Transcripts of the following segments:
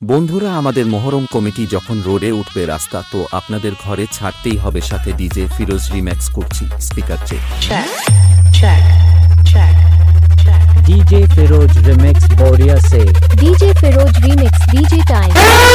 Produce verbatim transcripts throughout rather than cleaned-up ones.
বন্ধুরা, আমাদের মহরম কমিটি যখন রোডে উঠবে রাস্তা, তো আপনাদের ঘরে ছাড়তেই হবে। সাথে ডিজে ফিরোজ রিম্যাক্স করছি, speaker check. check check check DJ Firoz remix Boriya से DJ Firoz remix DJ time.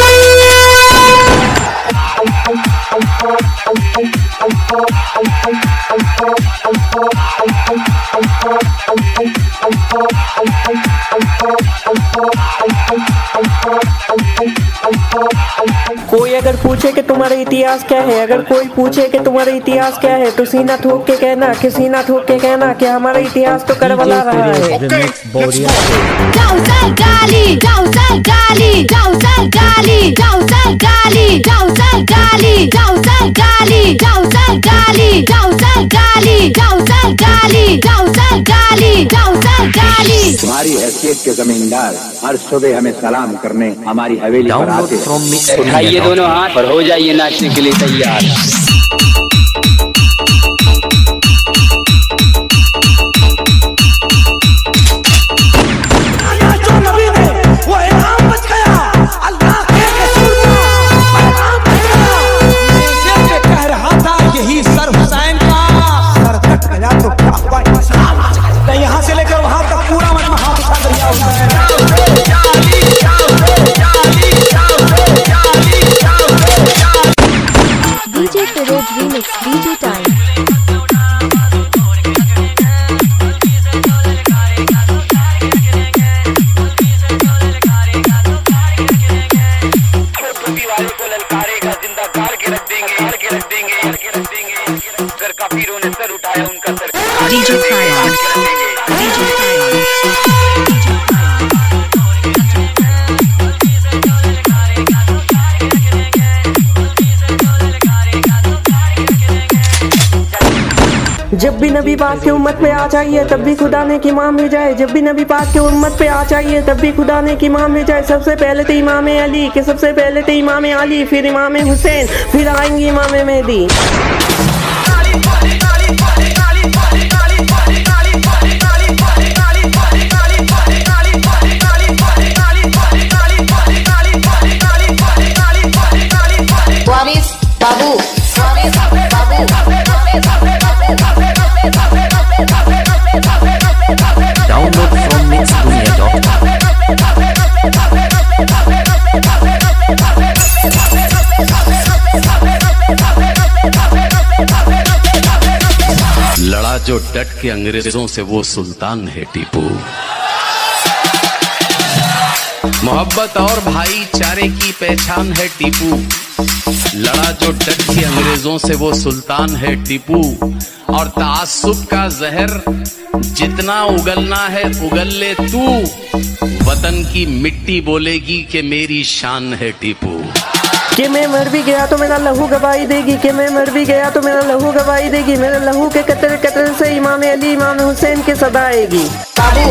कोई अगर पूछे कि तुम्हारा इतिहास क्या है, अगर कोई पूछे कि तुम्हारा इतिहास क्या है, तो सीना ठोक के कहना कि सीना ठोक के कहना कि हमारा इतिहास तो करबला रहा है। रिमिक्स बोरिया से जाओ सर गाली जाओ सर गाली जाओ सर गाली जाओ सर गाली जाओ सर गाली जाओ सर गाली जाओ सर गाली जाओ सर गाली जाओ सर गाली जाओ सर गाली जाओ सर गाली। तुम्हारी हैसियत के जमींदार हर सुबह हमें सलाम करने हमारी हवेली पर आते हैं। उठाइए दोनों हाथ और हो जाइए नाचने के लिए तैयार। यहाँ से लेकर वहां तक पूरा मन में हाथ उठा कर DJ Firoz remix DJ time. DJ fire DJ fire जब भी नबी पाक की उम्मत पे आ चाहिए तब भी खुदा ने की इमाम भेजा है। जब भी नबी पाक की उम्मत पे आ चाहिए तब भी खुदा ने की इमाम भेजा है। सबसे पहले तो इमाम अली के सबसे पहले तो इमाम अली, फिर इमाम हुसैन, फिर आएंगे इमाम मेहदी। बाबू download from mix Dunia dot com. लड़ा जो डट के अंग्रेजों से वो सुल्तान है टीपू। मोहब्बत और भाईचारे की पहचान है टीपू। लड़ा जो डट के अंग्रेजों से वो सुल्तान है टीपू। और तासुब का जहर जितना उगलना है उगल ले तू। वतन की मिट्टी बोलेगी कि मेरी शान है टीपू। कि मैं मर भी गया तो मेरा लहू गवाही देगी, कि मैं मर भी गया तो मेरा लहू गवाही देगी। मेरे लहू के कतरे कतरे से इमाम अली इमाम हुसैन की सदा आएगी। बाबू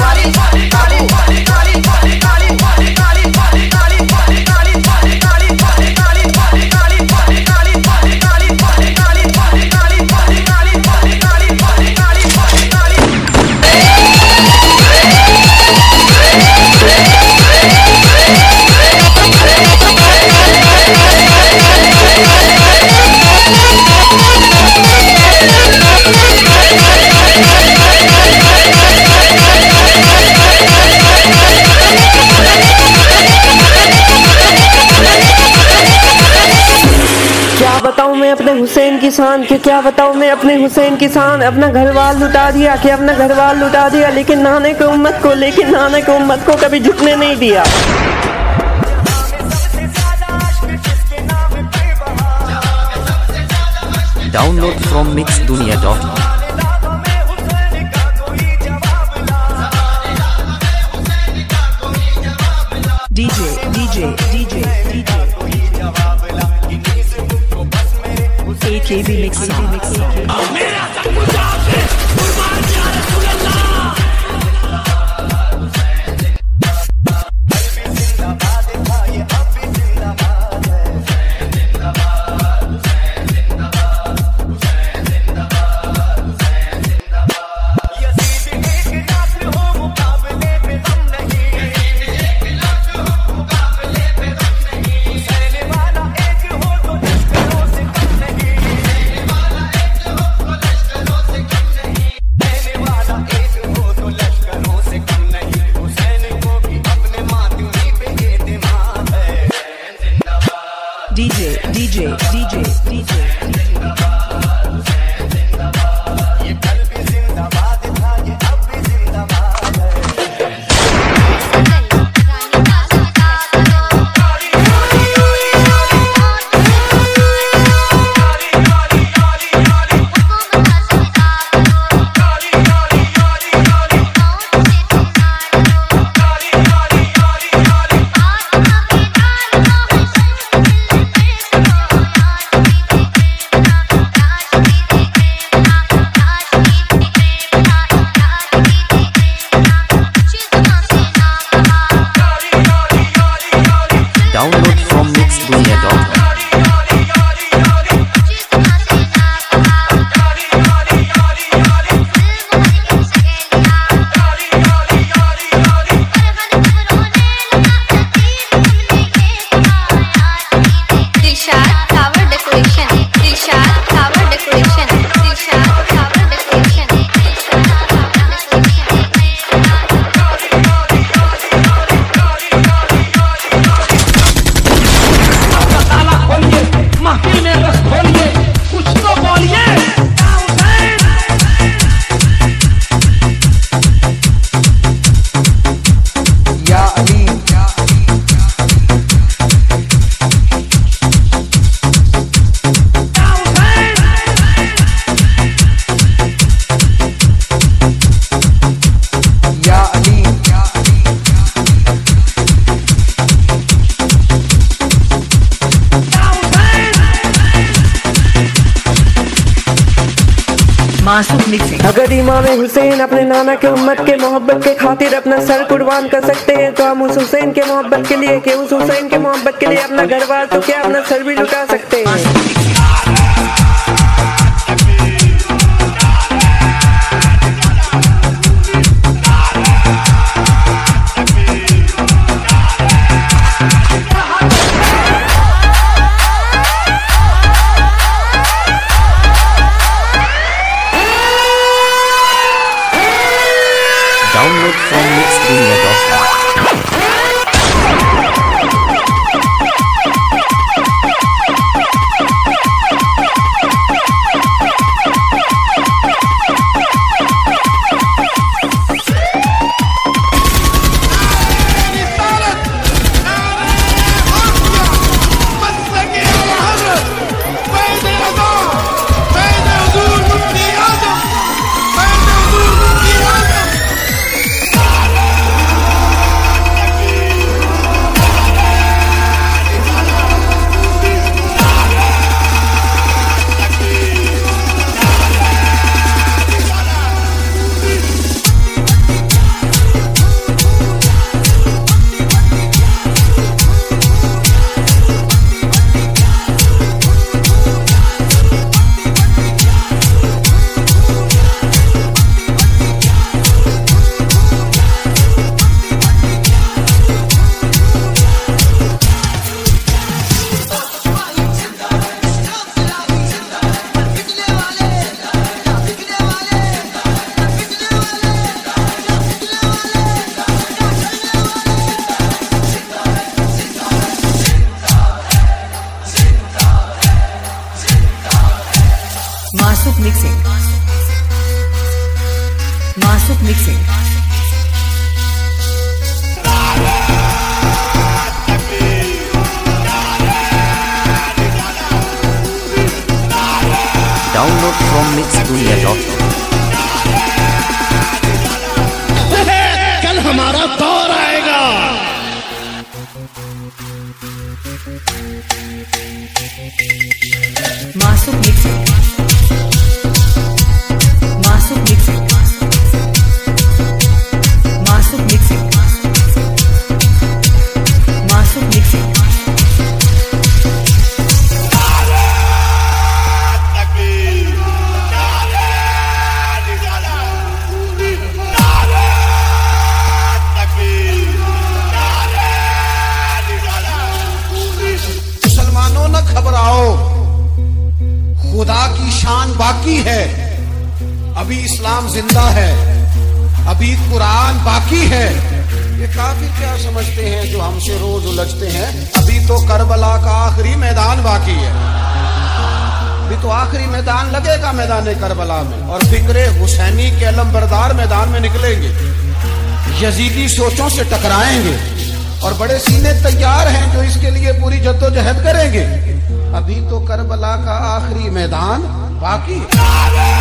बताऊं मैं अपने हुसैन की शान, कि क्या बताऊं मैं अपने हुसैन की शान। अपना घरवाल लुटा दिया, कि अपना घरवाल लुटा दिया, लेकिन नाने की उम्मत को लेकिन नाने की उम्मत को कभी झुकने नहीं दिया। Download from mix Dunia dot com. DJ DJ DJ DJ AK remix मेरा सब कुछ आपसे कुर्बान या रसूल अल्लाह। DJ DJ DJ DJ Download from mixdunia dot com. Dilshad Flower Decoration. Dilshad Flower Decoration. Dilshad Flower Decoration. महफिल में रस खोलिए, कुछ तो बोलिए। या अली या अली मासूम मिक्सिंग। अगर इमाम हुसैन अपने नाना के उम्मत के मोहब्बत के खातिर अपना सर कुर्बान कर सकते हैं तो हम उस हुसैन के मोहब्बत के लिए कि उस हुसैन के मोहब्बत के लिए अपना घर बार तो क्या अपना सर भी लुटा सकते हैं। Download from mixdunia dot com. Masoom mixing. Masoom mixing. Download from mixdunia dot com. कल हमारा दौर आएगा। मासूम mixing. Masoom mixing. Masoom mixing. Masoom mixing. मुसलमानों न घबराओ, खुदा की शान बाकी है। अभी इस्लाम जिंदा है, अभी कुरान बाकी है। ये काफिर क्या समझते हैं जो हमसे रोज उलझते हैं। अभी तो करबला का आखिरी मैदान मैदान बाकी है। अभी तो आखिरी मैदान लगेगा मैदान करबला में, और फिक्रे हुसैनी के अलमबरदार मैदान में निकलेंगे, यजीदी सोचों से टकराएंगे, और बड़े सीने तैयार हैं जो इसके लिए पूरी जद्दोजहद करेंगे। अभी तो करबला का आखिरी मैदान बाकी है।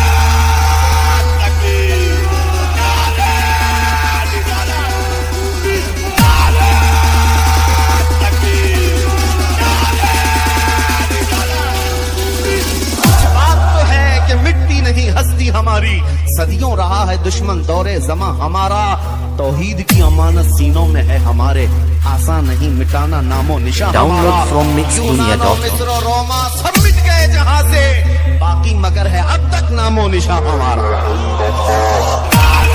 नहीं हस्ती हमारी, सदियों रहा है दुश्मन दौरे जमा हमारा, तौहीद की अमानत सीनों में है हमारे, आसान नहीं मिटाना नामो निशान हमारा। मिस्र रोमा सब मिट गए जहां से, बाकी मगर है अब तक नामो निशान हमारा।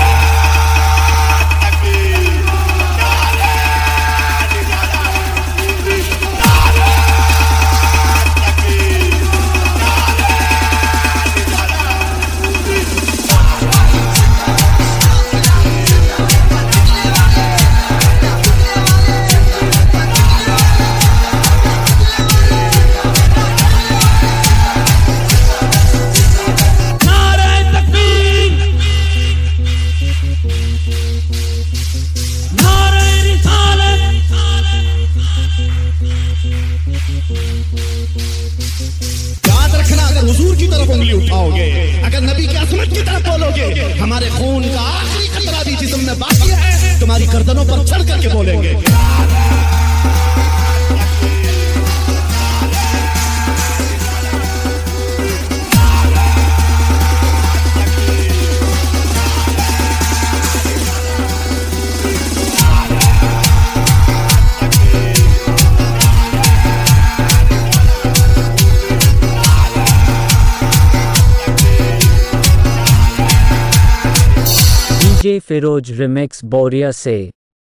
याद रखना, अगर हुजूर की तरफ उंगली उठाओगे, अगर नबी की असमत की तरफ बोलोगे, हमारे खून का आखिरी खतरा भी जिस्म में बाकी है, तुम्हारी गर्दनों पर चढ़ करके बोलेंगे। डीजे फिरोज रिमिक्स बोरिया से।